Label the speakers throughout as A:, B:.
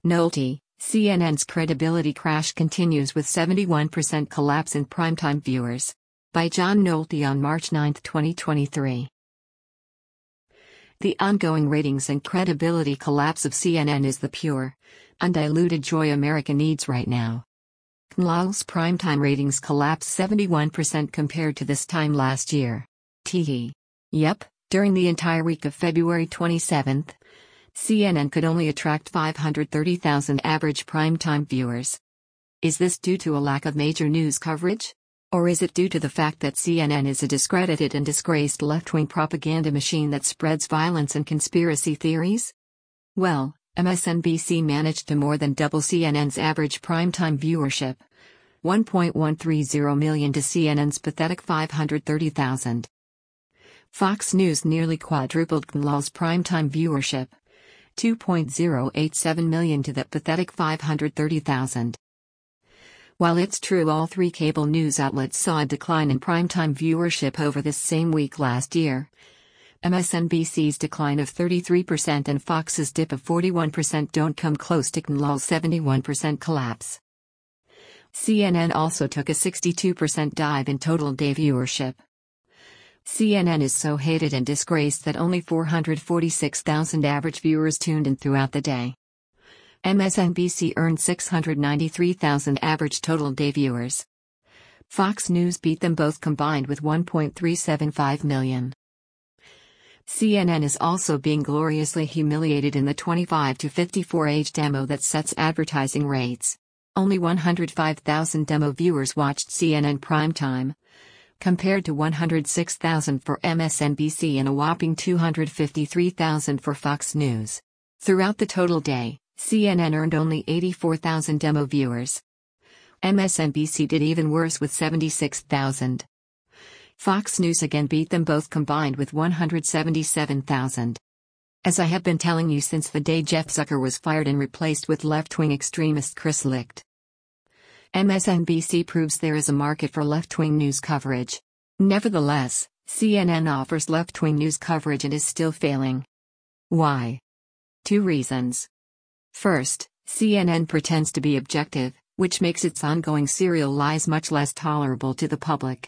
A: Nolte, CNN's credibility crash continues with 71% collapse in primetime viewers. By John Nolte on March 9, 2023. The ongoing ratings and credibility collapse of CNN is the pure, undiluted joy America needs right now. CNN's primetime ratings collapsed 71% compared to this time last year. Yep, during the entire week of February 27, CNN could only attract 530,000 average primetime viewers. Is this due to a lack of major news coverage? Or is it due to the fact that CNN is a discredited and disgraced left-wing propaganda machine that spreads violence and conspiracy theories? Well, MSNBC managed to more than double CNN's average primetime viewership, 1.130 million to CNN's pathetic 530,000. Fox News nearly quadrupled CNN's primetime viewership, 2.087 million to that pathetic 530,000. While it's true all three cable news outlets saw a decline in primetime viewership over this same week last year, MSNBC's decline of 33% and Fox's dip of 41% don't come close to CNN's 71% collapse. CNN also took a 62% dive in total day viewership. CNN is so hated and disgraced that only 446,000 average viewers tuned in throughout the day. MSNBC earned 693,000 average total day viewers. Fox News beat them both combined with 1.375 million. CNN is also being gloriously humiliated in the 25 to 54 age demo that sets advertising rates. Only 105,000 demo viewers watched CNN primetime, compared to 106,000 for MSNBC and a whopping 253,000 for Fox News. Throughout the total day, CNN earned only 84,000 demo viewers. MSNBC did even worse with 76,000. Fox News again beat them both combined with 177,000. As I have been telling you since the day Jeff Zucker was fired and replaced with left-wing extremist Chris Licht, MSNBC proves there is a market for left-wing news coverage. Nevertheless, CNN offers left-wing news coverage and is still failing. Why? 2 reasons. First, CNN pretends to be objective, which makes its ongoing serial lies much less tolerable to the public.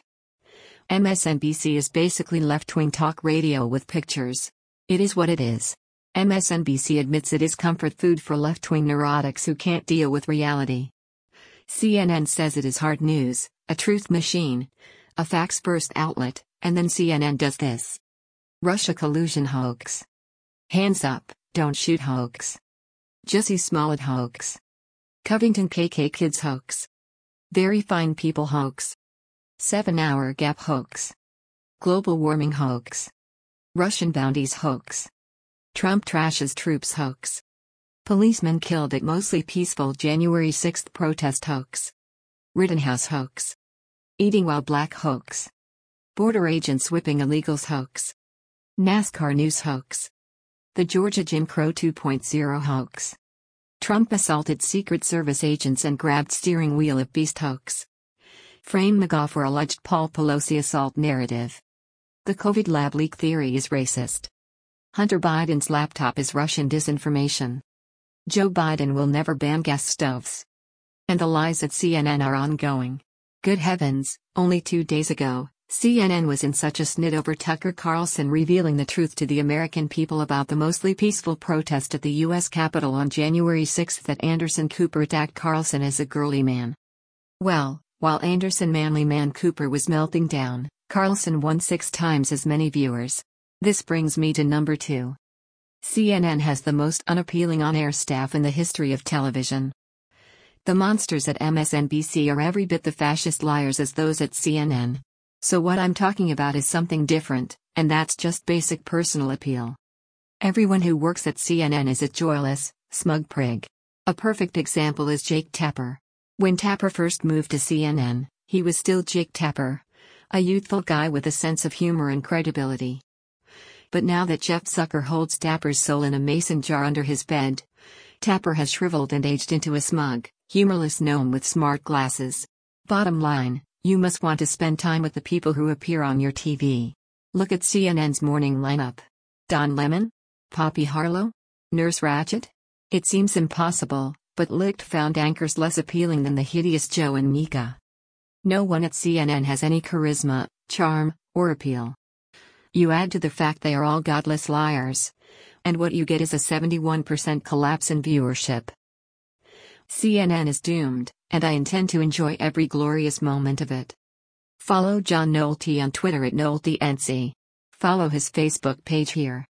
A: MSNBC is basically left-wing talk radio with pictures. It is what it is. MSNBC admits it is comfort food for left-wing neurotics who can't deal with reality. CNN says it is hard news, a truth machine, a facts-first outlet, and then CNN does this. Russia collusion hoax. Hands up, don't shoot hoax. Jussie Smollett hoax. Covington KK Kids hoax. Very fine people hoax. 7-hour gap hoax. Global warming hoax. Russian bounties hoax. Trump trashes troops hoax. Policemen killed at mostly peaceful January 6 protest hoax. Rittenhouse hoax. Eating while black hoax. Border agents whipping illegals hoax. NASCAR news hoax. The Georgia Jim Crow 2.0 hoax. Trump assaulted Secret Service agents and grabbed steering wheel of beast hoax. Frame MAGA for alleged Paul Pelosi assault narrative. The COVID lab leak theory is racist. Hunter Biden's laptop is Russian disinformation. Joe Biden will never ban gas stoves. And the lies at CNN are ongoing. Good heavens, only 2 days ago, CNN was in such a snit over Tucker Carlson revealing the truth to the American people about the mostly peaceful protest at the U.S. Capitol on January 6 that Anderson Cooper attacked Carlson as a girly man. Well, while Anderson Manly Man Cooper was melting down, Carlson won 6 times as many viewers. This brings me to number 2. CNN has the most unappealing on-air staff in the history of television. The monsters at MSNBC are every bit the fascist liars as those at CNN. So what I'm talking about is something different, and that's just basic personal appeal. Everyone who works at CNN is a joyless, smug prig. A perfect example is Jake Tapper. When Tapper first moved to CNN, he was still Jake Tapper, a youthful guy with a sense of humor and credibility. But now that Jeff Zucker holds Tapper's soul in a mason jar under his bed, Tapper has shriveled and aged into a smug, humorless gnome with smart glasses. Bottom line, you must want to spend time with the people who appear on your TV. Look at CNN's morning lineup. Don Lemon? Poppy Harlow? Nurse Ratched? It seems impossible, but Licht found anchors less appealing than the hideous Joe and Mika. No one at CNN has any charisma, charm, or appeal. You add to the fact they are all godless liars, and what you get is a 71% collapse in viewership. CNN is doomed, and I intend to enjoy every glorious moment of it. Follow John Nolte on Twitter at NolteNC. Follow his Facebook page here.